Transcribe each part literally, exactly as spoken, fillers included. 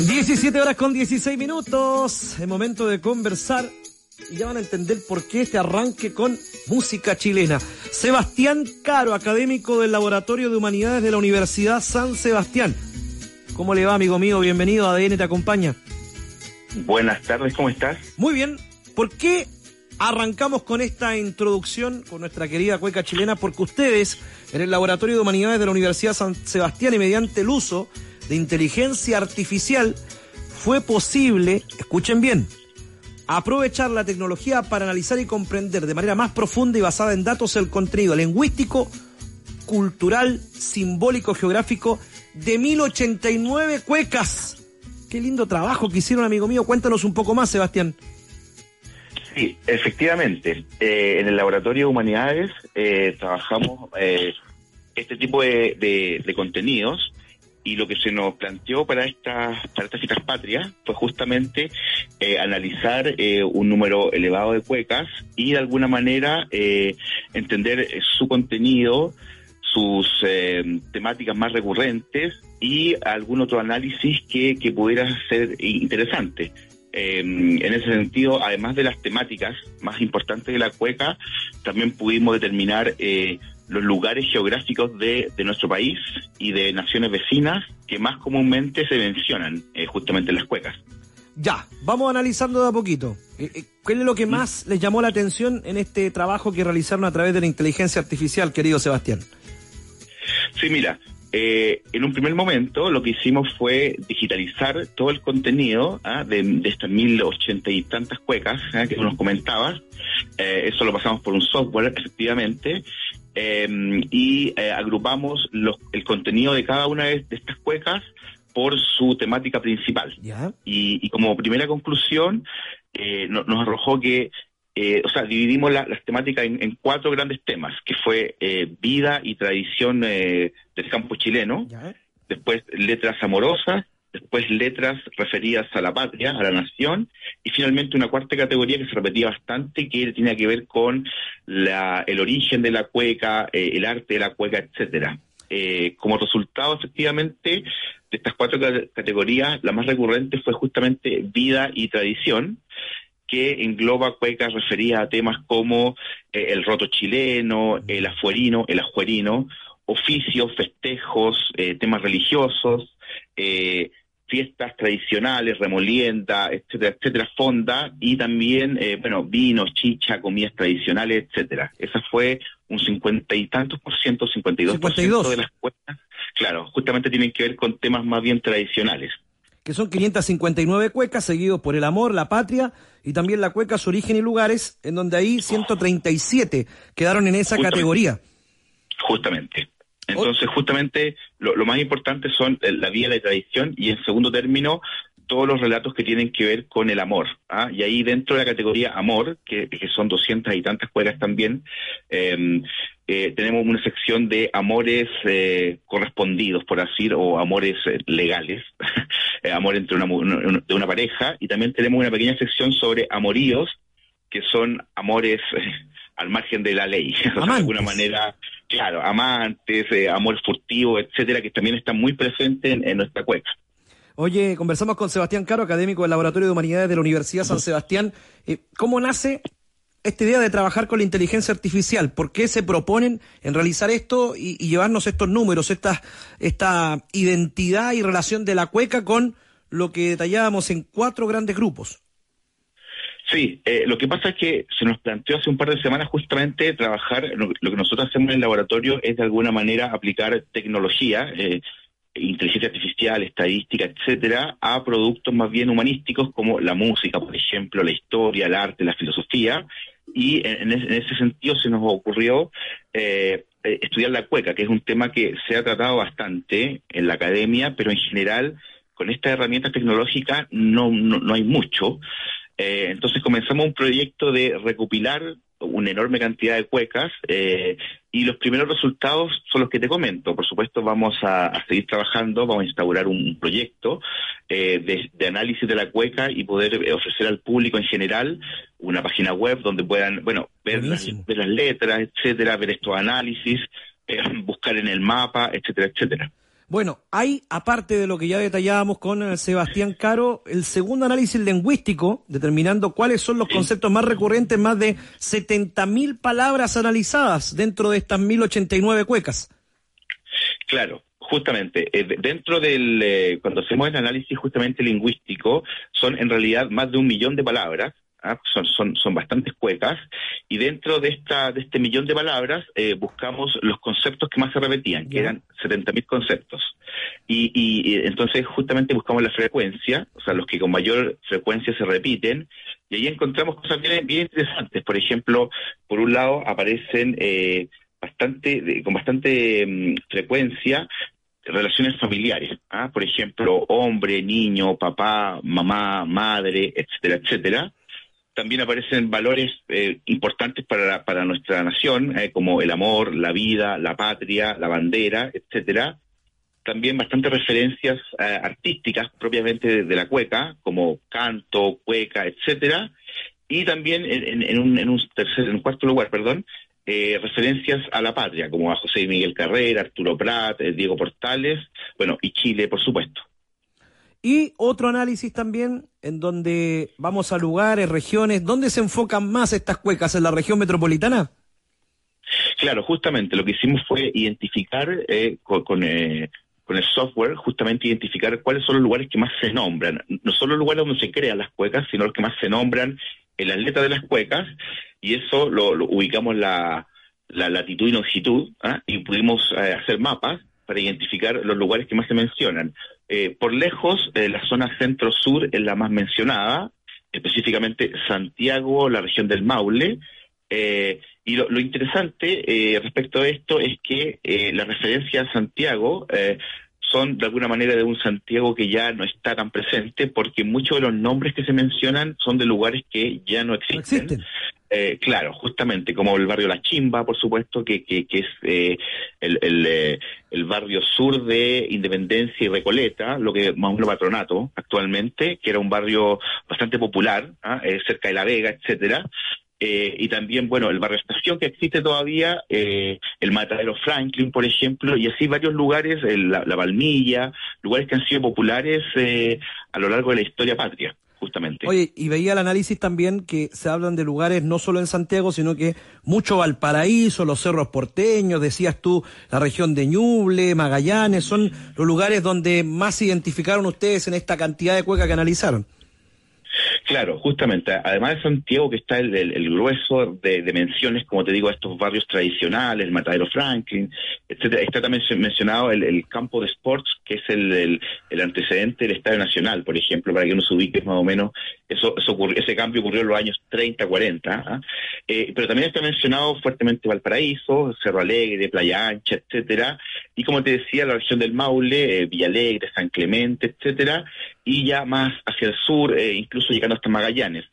diecisiete horas con dieciséis minutos, es momento de conversar y ya van a entender por qué este arranque con música chilena. Sebastián Caro, académico del Laboratorio de Humanidades de la Universidad San Sebastián. ¿Cómo le va, amigo mío? Bienvenido a A D N Te Acompaña. Buenas tardes, ¿cómo estás? Muy bien. ¿Por qué arrancamos con esta introducción con nuestra querida cueca chilena? Porque ustedes, en el Laboratorio de Humanidades de la Universidad San Sebastián y mediante el uso de inteligencia artificial, fue posible, escuchen bien, aprovechar la tecnología para analizar y comprender de manera más profunda y basada en datos el contenido lingüístico, cultural, simbólico, geográfico de mil ochenta y nueve cuecas. Qué lindo trabajo que hicieron, amigo mío. Cuéntanos un poco más, Sebastián. Sí, efectivamente. Eh, en el Laboratorio de Humanidades eh, trabajamos eh, este tipo de, de, de contenidos. Y lo que se nos planteó para estas para estas fiestas patrias fue justamente eh, analizar eh, un número elevado de cuecas y de alguna manera eh, entender eh, su contenido, sus eh, temáticas más recurrentes y algún otro análisis que, que pudiera ser interesante. Eh, en ese sentido, además de las temáticas más importantes de la cueca, también pudimos determinar eh, los lugares geográficos de, de nuestro país y de naciones vecinas que más comúnmente se mencionan eh, justamente en las cuecas. Ya, vamos analizando de a poquito. Eh, ¿Qué es lo que más les llamó la atención en este trabajo que realizaron a través de la inteligencia artificial, querido Sebastián? Sí, mira, eh, en un primer momento lo que hicimos fue digitalizar todo el contenido ¿ah? de, de estas mil ochenta y tantas cuecas ¿ah? que nos comentabas. Eh, eso lo pasamos por un software, efectivamente. Eh, y eh, agrupamos los, el contenido de cada una de, de estas cuecas por su temática principal. ¿Ya? Y, y como primera conclusión, eh, no, nos arrojó que, eh, o sea, dividimos la, las temáticas en, en cuatro grandes temas, que fue eh, vida y tradición eh, del campo chileno, ¿Ya? Después letras amorosas, después letras referidas a la patria, a la nación, y finalmente una cuarta categoría que se repetía bastante, que tenía que ver con la, el origen de la cueca, eh, el arte de la cueca, etcétera. Eh, como resultado, efectivamente, de estas cuatro categorías, la más recurrente fue justamente vida y tradición, que engloba cuecas referidas a temas como eh, el roto chileno, el afuerino, el ajuerino, oficios, festejos, eh, temas religiosos, eh, fiestas tradicionales, remolienda, etcétera, etcétera, fonda, y también, eh, bueno, vino, chicha, comidas tradicionales, etcétera. Esa fue un cincuenta y tantos por ciento, cincuenta y dos por ciento de las cuecas, claro, justamente tienen que ver con temas más bien tradicionales. Que son quinientas cincuenta y nueve cuecas, seguidos por el amor, la patria, y también la cueca, su origen y lugares, en donde ahí ciento treinta y siete quedaron en esa justamente, categoría. Justamente. Entonces, justamente, lo, lo más importante son la vida, la tradición, y en segundo término, todos los relatos que tienen que ver con el amor. ¿ah? Y ahí dentro de la categoría amor, que, que son doscientas y tantas cuecas también, eh, eh, tenemos una sección de amores eh, correspondidos, por así decir, o amores eh, legales, eh, amor entre una, una, de una pareja, y también tenemos una pequeña sección sobre amoríos, que son amores eh, al margen de la ley, o sea, de alguna manera, claro, amantes, eh, amor furtivo, etcétera, que también están muy presentes en, en nuestra cueca. Oye, conversamos con Sebastián Caro, académico del Laboratorio de Humanidades de la Universidad San Sebastián. Eh, ¿Cómo nace esta idea de trabajar con la inteligencia artificial? ¿Por qué se proponen en realizar esto y, y llevarnos estos números, esta, esta identidad y relación de la cueca con lo que detallábamos en cuatro grandes grupos? Sí, eh, lo que pasa es que se nos planteó hace un par de semanas justamente trabajar, lo, lo que nosotros hacemos en el laboratorio es de alguna manera aplicar tecnología, eh, inteligencia artificial, estadística, etcétera, a productos más bien humanísticos como la música, por ejemplo, la historia, el arte, la filosofía, y en, en ese sentido se nos ocurrió eh, estudiar la cueca, que es un tema que se ha tratado bastante en la academia, pero en general con estas herramientas tecnológicas no, no, no hay mucho. Eh, entonces comenzamos un proyecto de recopilar una enorme cantidad de cuecas eh, y los primeros resultados son los que te comento. Por supuesto vamos a, a seguir trabajando, vamos a instaurar un proyecto eh, de, de análisis de la cueca y poder eh, ofrecer al público en general una página web donde puedan, bueno, ver, las, ver las letras, etcétera, ver estos análisis, eh, buscar en el mapa, etcétera, etcétera. Bueno, hay, aparte de lo que ya detallábamos con Sebastián Caro, el segundo análisis lingüístico, determinando cuáles son los conceptos más recurrentes, más de setenta mil palabras analizadas dentro de estas mil ochenta y nueve cuecas. Claro, justamente, eh, dentro del, eh, cuando hacemos el análisis justamente lingüístico, son en realidad más de un millón de palabras. ¿Ah? Son, son, son bastantes cuecas, y dentro de esta de este millón de palabras eh, buscamos los conceptos que más se repetían, que eran setenta mil conceptos. Y, y, y entonces justamente buscamos la frecuencia, o sea, los que con mayor frecuencia se repiten, y ahí encontramos cosas bien, bien interesantes. Por ejemplo, por un lado aparecen eh, bastante de, con bastante um, frecuencia relaciones familiares, ¿ah? Por ejemplo, hombre, niño, papá, mamá, madre, etcétera, etcétera. También aparecen valores eh, importantes para, para nuestra nación, eh, como el amor, la vida, la patria, la bandera, etcétera. También bastantes referencias eh, artísticas propiamente de, de la cueca, como canto, cueca, etcétera. Y también en, en, en, un, en un tercer, en un cuarto lugar, perdón, eh, referencias a la patria, como a José Miguel Carrera, Arturo Prat, eh, Diego Portales, bueno, y Chile, por supuesto. Y otro análisis también en donde vamos a lugares, regiones, ¿dónde se enfocan más estas cuecas? ¿En la región metropolitana? Claro, justamente lo que hicimos fue identificar eh, con, con, eh, con el software, justamente identificar cuáles son los lugares que más se nombran. No solo los lugares donde se crean las cuecas, sino los que más se nombran en las letras de las cuecas, y eso lo, lo ubicamos la, la latitud y longitud, ¿eh? Y pudimos eh, hacer mapas para identificar los lugares que más se mencionan. Eh, por lejos, eh, la zona centro-sur es la más mencionada, específicamente Santiago, la región del Maule, eh, y lo, lo interesante eh, respecto a esto es que eh, la referencia a Santiago eh, son de alguna manera de un Santiago que ya no está tan presente, porque muchos de los nombres que se mencionan son de lugares que ya no existen. No existen. Eh, claro, justamente, como el barrio La Chimba, por supuesto, que, que, que es eh, el, el, eh, el barrio sur de Independencia y Recoleta, lo que más o menos Patronato actualmente, que era un barrio bastante popular, ¿ah? eh, cerca de La Vega, etcétera. Eh, y también, bueno, el barrio Estación, que existe todavía, eh, el Matadero Franklin, por ejemplo, y así varios lugares, el, la, la Palmilla, lugares que han sido populares eh, a lo largo de la historia patria. Justamente. Oye, y veía el análisis también que se hablan de lugares no solo en Santiago, sino que mucho Valparaíso, los cerros porteños, decías tú, la región de Ñuble, Magallanes, son los lugares donde más se identificaron ustedes en esta cantidad de cuecas que analizaron. Claro, justamente, además de Santiago, que está el, el, el grueso de, de menciones, como te digo, a estos barrios tradicionales, el Matadero Franklin, etcétera. Está también mencionado el, el campo de sports, que es el, el, el antecedente del Estadio Nacional, por ejemplo, para que uno se ubique más o menos. Eso, eso ocurrió, ese cambio ocurrió en los años treinta, cuarenta, ¿ah? eh, pero también está mencionado fuertemente Valparaíso, Cerro Alegre, Playa Ancha, etcétera, y como te decía, la región del Maule, eh, Villa Alegre, San Clemente, etcétera, y ya más hacia el sur, eh, incluso llegando hasta Magallanes.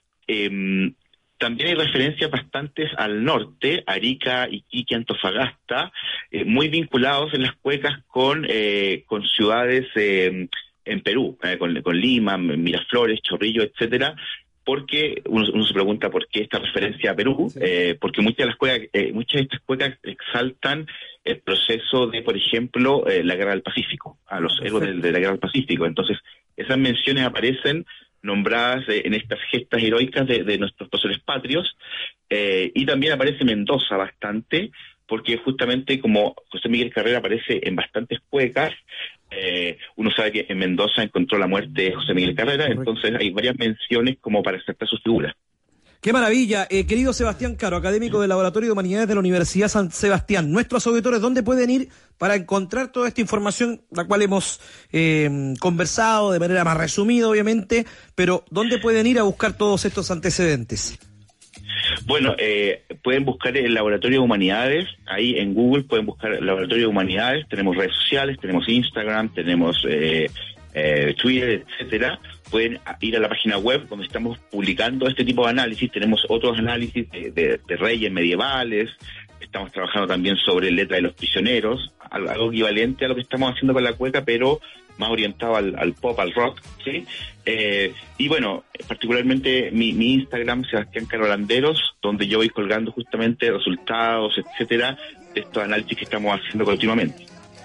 Eh, también hay referencias bastantes al norte, Arica, Iquique, Antofagasta, eh, muy vinculados en las cuecas con, eh, con ciudades eh, en Perú, eh, con, con Lima, Miraflores, Chorrillos, etcétera, porque uno, uno se pregunta por qué esta referencia a Perú, sí. eh, porque muchas de las cuecas, eh, muchas de estas cuecas exaltan el proceso de, por ejemplo, eh, la Guerra del Pacífico, a los héroes de, de la Guerra del Pacífico. Entonces, esas menciones aparecen nombradas eh, en estas gestas heroicas de, de nuestros próceres patrios, eh, y también aparece Mendoza bastante, porque justamente como José Miguel Carrera aparece en bastantes cuecas, eh, uno sabe que en Mendoza encontró la muerte de José Miguel Carrera. Correcto. Entonces hay varias menciones como para aceptar sus figuras. ¡Qué maravilla! Eh, querido Sebastián Caro, académico del Laboratorio de Humanidades de la Universidad San Sebastián, nuestros auditores, ¿dónde pueden ir para encontrar toda esta información, la cual hemos eh, conversado de manera más resumida, obviamente, pero ¿dónde pueden ir a buscar todos estos antecedentes? Bueno, eh, pueden buscar el Laboratorio de Humanidades, ahí en Google pueden buscar el Laboratorio de Humanidades, tenemos redes sociales, tenemos Instagram, tenemos eh, eh, Twitter, etcétera. Pueden ir a la página web donde estamos publicando este tipo de análisis. Tenemos otros análisis de, de, de reyes medievales. Estamos trabajando también sobre letra de los prisioneros, algo equivalente a lo que estamos haciendo con la cueca, pero más orientado al, al pop, al rock, ¿sí? Eh, y bueno, particularmente mi, mi Instagram, Sebastián Caro Landeros, donde yo voy colgando justamente resultados, etcétera, de estos análisis que estamos haciendo continuamente.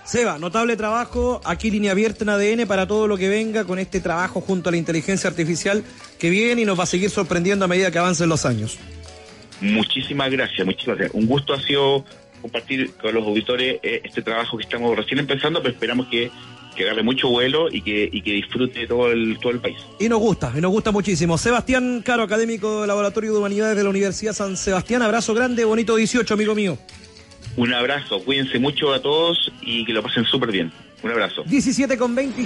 Seba, notable trabajo, aquí línea abierta en A D N para todo lo que venga con este trabajo junto a la inteligencia artificial que viene y nos va a seguir sorprendiendo a medida que avancen los años. Muchísimas gracias, muchísimas gracias. Un gusto ha sido compartir con los auditores eh, este trabajo que estamos recién empezando, pero esperamos que, que agarre mucho vuelo y que, y que disfrute todo el, todo el país. Y nos gusta, y nos gusta muchísimo. Sebastián Caro, académico del Laboratorio de Humanidades de la Universidad San Sebastián, abrazo grande, bonito dieciocho, amigo mío. Un abrazo, cuídense mucho a todos y que lo pasen súper bien. Un abrazo. diecisiete con veinte